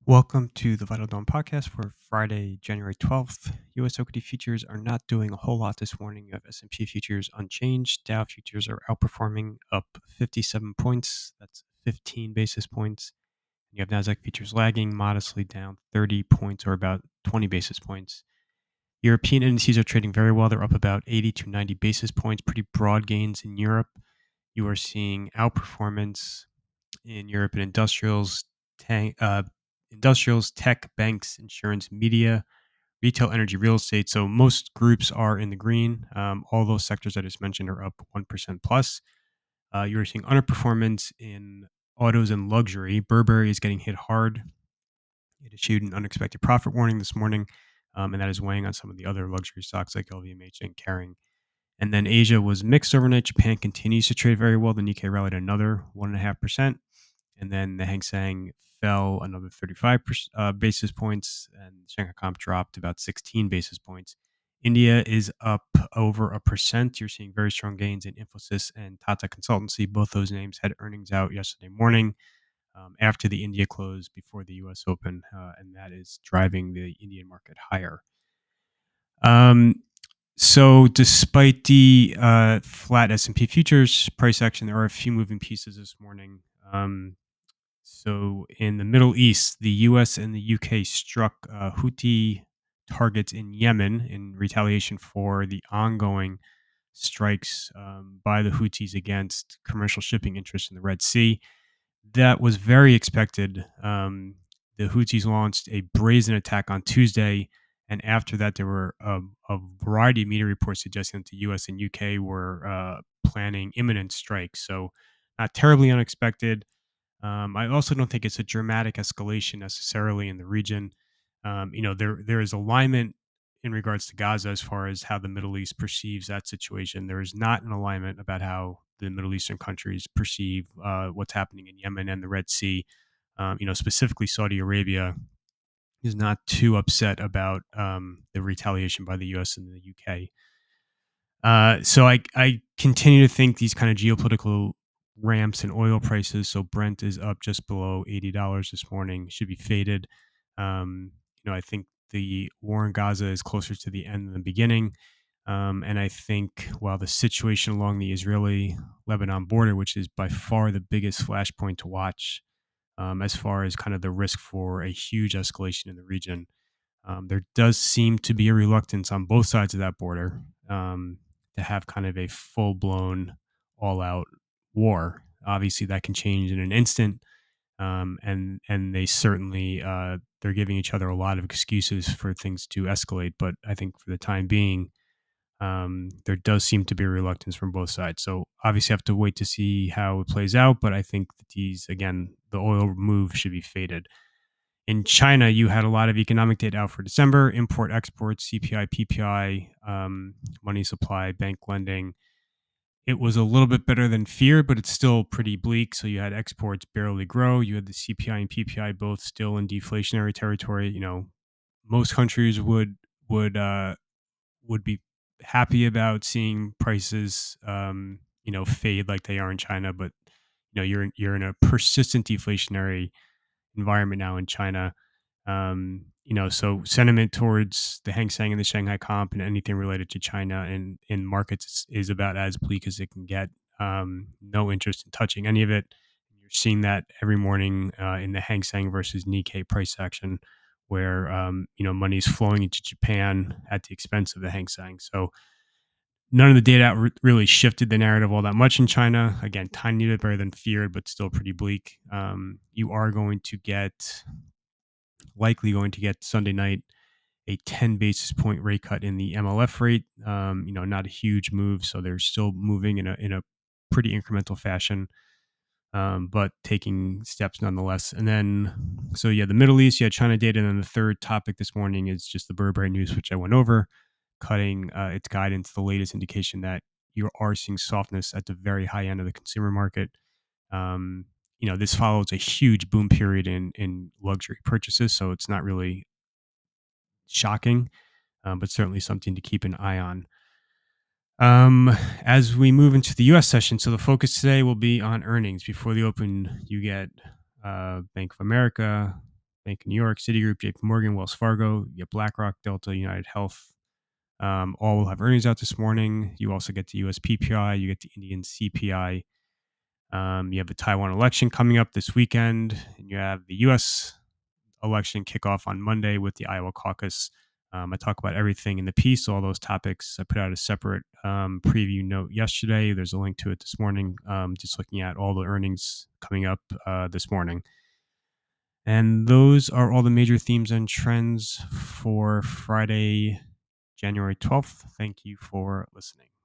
Welcome to the Vital Dawn podcast for Friday, January 12th. U.S. equity futures are not doing a whole lot this morning. You have S&P futures unchanged. Dow futures are outperforming, up 57 points. That's 15 basis points. You have Nasdaq futures lagging, modestly down 30 points or about 20 basis points. European indices are trading very well. They're up about 80 to 90 basis points, pretty broad gains in Europe. You are seeing outperformance in Europe in industrials, tech, banks, insurance, media, retail, energy, real estate. So most groups are in the green. All those sectors I just mentioned are up 1% plus. You're seeing underperformance in autos and luxury. Burberry is getting hit hard. It issued an unexpected profit warning this morning, and that is weighing on some of the other luxury stocks like LVMH and Kering. And then Asia was mixed overnight. Japan continues to trade very well. The Nikkei rallied another 1.5%. And then the Hang Seng fell another 35 basis points, and Shanghai Comp dropped about 16 basis points. India is up over 1%. You're seeing very strong gains in Infosys and Tata Consultancy. Both those names had earnings out yesterday morning after the India close before the U.S. Open, and that is driving the Indian market higher. So despite the flat S&P futures price action, there are a few moving pieces this morning. So in the Middle East, the U.S. and the U.K. struck Houthi targets in Yemen in retaliation for the ongoing strikes by the Houthis against commercial shipping interests in the Red Sea. That was very expected. The Houthis launched a brazen attack on Tuesday, and after that, there were a variety of media reports suggesting that the U.S. and U.K. were planning imminent strikes. So not terribly unexpected. I also don't think it's a dramatic escalation necessarily in the region. There is alignment in regards to Gaza as far as how the Middle East perceives that situation. There is not an alignment about how the Middle Eastern countries perceive what's happening in Yemen and the Red Sea. Specifically Saudi Arabia is not too upset about the retaliation by the U.S. and the U.K. So I continue to think these kind of geopolitical ramps in oil prices. So Brent is up just below $80 this morning, should be faded. I think the war in Gaza is closer to the end than the beginning. And I think while the situation along the Israeli-Lebanon border, which is by far the biggest flashpoint to watch as far as kind of the risk for a huge escalation in the region, there does seem to be a reluctance on both sides of that border to have kind of a full-blown, all-out war. Obviously, that can change in an instant, and they certainly they're giving each other a lot of excuses for things to escalate. But I think for the time being, there does seem to be a reluctance from both sides. So obviously, have to wait to see how it plays out. But I think that the oil move should be faded. In China, you had a lot of economic data out for December: import, export, CPI, PPI, money supply, bank lending. It was a little bit better than feared, but it's still pretty bleak. So you had exports barely grow. You had the CPI and PPI both still in deflationary territory. Most countries would be happy about seeing prices, fade like they are in China. But you're in a persistent deflationary environment now in China. So sentiment towards the Hang Seng and the Shanghai Comp and anything related to China and in markets is about as bleak as it can get. No interest in touching any of it. You're seeing that every morning in the Hang Seng versus Nikkei price action, where money is flowing into Japan at the expense of the Hang Seng. So none of the data really shifted the narrative all that much in China. Again, tiny bit better than feared, but still pretty bleak. You are likely going to get Sunday night a 10 basis point rate cut in the MLF rate. Not a huge move, so they're still moving in a pretty incremental fashion, but taking steps nonetheless. And then, the Middle East, China data. And then the third topic this morning is just the Burberry news, which I went over, cutting its guidance, the latest indication that you are seeing softness at the very high end of the consumer market. This follows a huge boom period in luxury purchases, so it's not really shocking, but certainly something to keep an eye on. As we move into the U.S. session, so the focus today will be on earnings. Before the open, you get Bank of America, Bank of New York, Citigroup, JP Morgan, Wells Fargo. You have BlackRock, Delta, United Health. All will have earnings out this morning. You also get the US PPI, you get the Indian CPI. You have the Taiwan election coming up this weekend, and you have the US election kickoff on Monday with the Iowa caucus. I talk about everything in the piece, all those topics. I put out a separate preview note yesterday. There's a link to it this morning, just looking at all the earnings coming up this morning. And those are all the major themes and trends for Friday, January 12th. Thank you for listening.